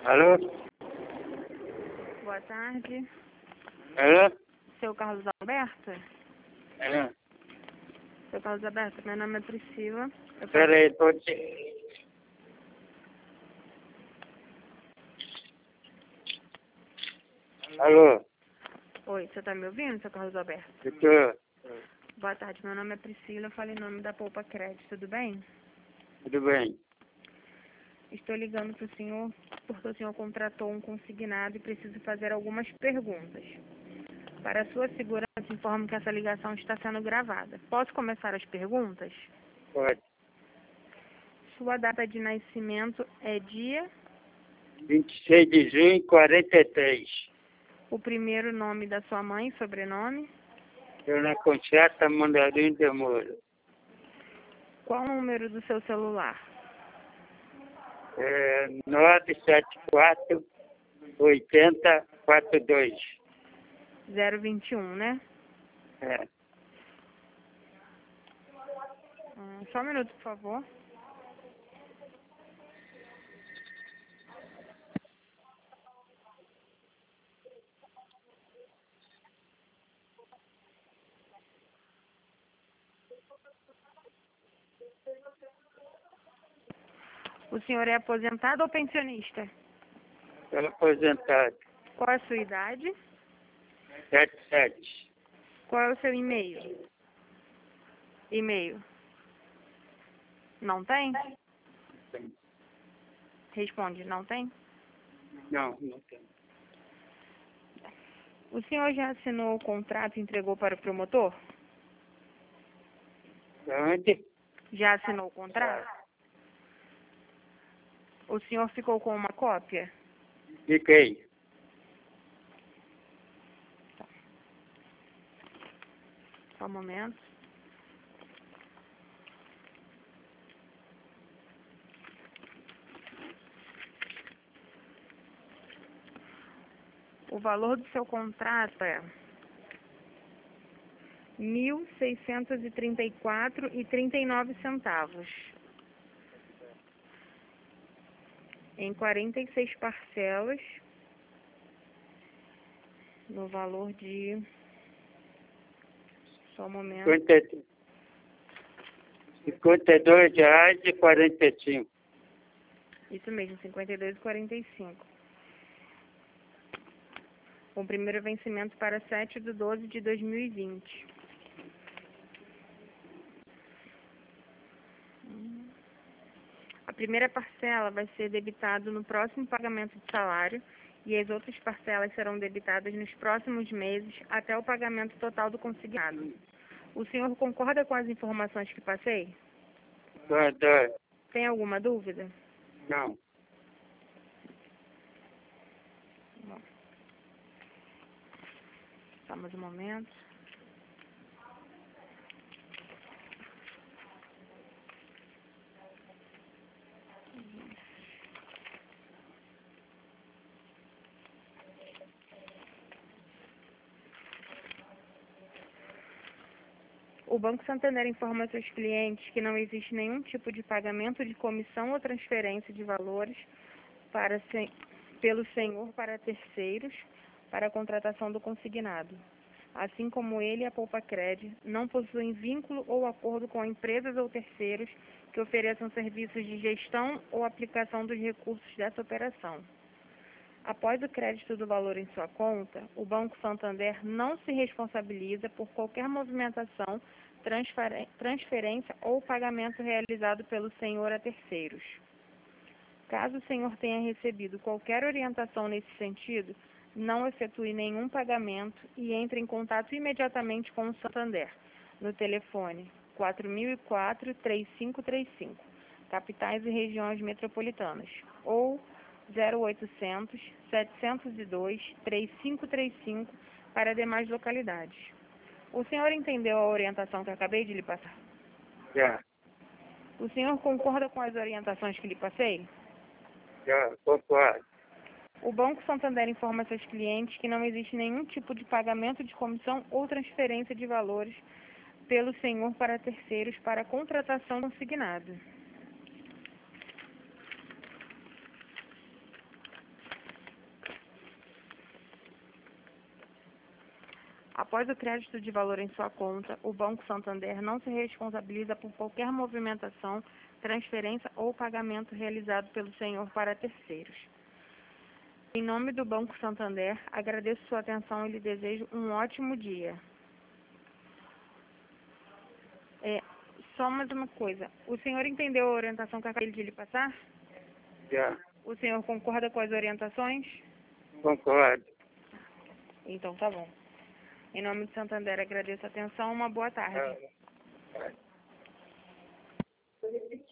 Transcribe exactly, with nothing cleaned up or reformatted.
Alô? Boa tarde. Alô? Seu Carlos Alberto? Alô? Seu Carlos Alberto, meu nome é Priscila. Eu Espera aí, pode... Alô? Oi, você está me ouvindo, seu Carlos Alberto? Eu tô... Boa tarde, meu nome é Priscila, eu falo em nome da Poupa Crédito, tudo bem? Tudo bem? Estou ligando para o senhor porque o senhor contratou um consignado e preciso fazer algumas perguntas. Para sua segurança, informo que essa ligação está sendo gravada. Posso começar as perguntas? Pode. Sua data de nascimento é dia, vinte e seis de junho, quarenta e três. o primeiro nome da sua mãe, sobrenome, Dona Conchata Mandarim de Moura. qual o número do seu celular? É nove sete quatro, oitenta, quarenta e dois. zero vinte e um, né? É. Hum, só um minuto, por favor. O senhor é aposentado ou pensionista? Estou aposentado. Qual é a sua idade? Sete sete. Qual é o seu e-mail? E-mail. Não tem? Responde, não tem? Não, não tem. O senhor já assinou o contrato e entregou para o promotor? Onde? Já assinou o contrato? O senhor ficou com uma cópia? Fiquei. Só um momento. O valor do seu contrato é mil seiscentos e trinta e quatro reais e trinta e nove centavos. Em quarenta e seis parcelas, no valor de... Só um momento. cinquenta e dois reais e quarenta e cinco. Isso mesmo, cinquenta e dois reais e quarenta e cinco centavos. Com primeiro vencimento para sete de doze de dois mil e vinte. A primeira parcela vai ser debitada no próximo pagamento de salário e as outras parcelas serão debitadas nos próximos meses até o pagamento total do consignado. O senhor concorda com as informações que passei? Concordo. Tem alguma dúvida? Não. Bom. Só mais um momento. O Banco Santander informa a seus clientes que não existe nenhum tipo de pagamento de comissão ou transferência de valores para se, pelo senhor para terceiros para a contratação do consignado. Assim como ele e a Poupa Crédito não possuem vínculo ou acordo com empresas ou terceiros que ofereçam serviços de gestão ou aplicação dos recursos dessa operação. Após o crédito do valor em sua conta, o Banco Santander não se responsabiliza por qualquer movimentação, transferência ou pagamento realizado pelo senhor a terceiros. Caso o senhor tenha recebido qualquer orientação nesse sentido, não efetue nenhum pagamento e entre em contato imediatamente com o Santander, no telefone quatro mil e quatro, três cinco três cinco, capitais e regiões metropolitanas, ou zero oitocentos, setecentos e dois, três cinco três cinco para demais localidades. O senhor entendeu a orientação que eu acabei de lhe passar? Já. O senhor concorda com as orientações que lhe passei? Já, concordo. O Banco Santander informa seus clientes que não existe nenhum tipo de pagamento de comissão ou transferência de valores pelo senhor para terceiros para contratação consignada. Após o crédito de valor em sua conta, o Banco Santander não se responsabiliza por qualquer movimentação, transferência ou pagamento realizado pelo senhor para terceiros. Em nome do Banco Santander, agradeço sua atenção e lhe desejo um ótimo dia. É, só mais uma coisa. O senhor entendeu a orientação que eu acabei de lhe passar? Já. O senhor concorda com as orientações? Concordo. Então tá bom. Em nome do Santander, agradeço a atenção. Uma boa tarde. Ah, ah.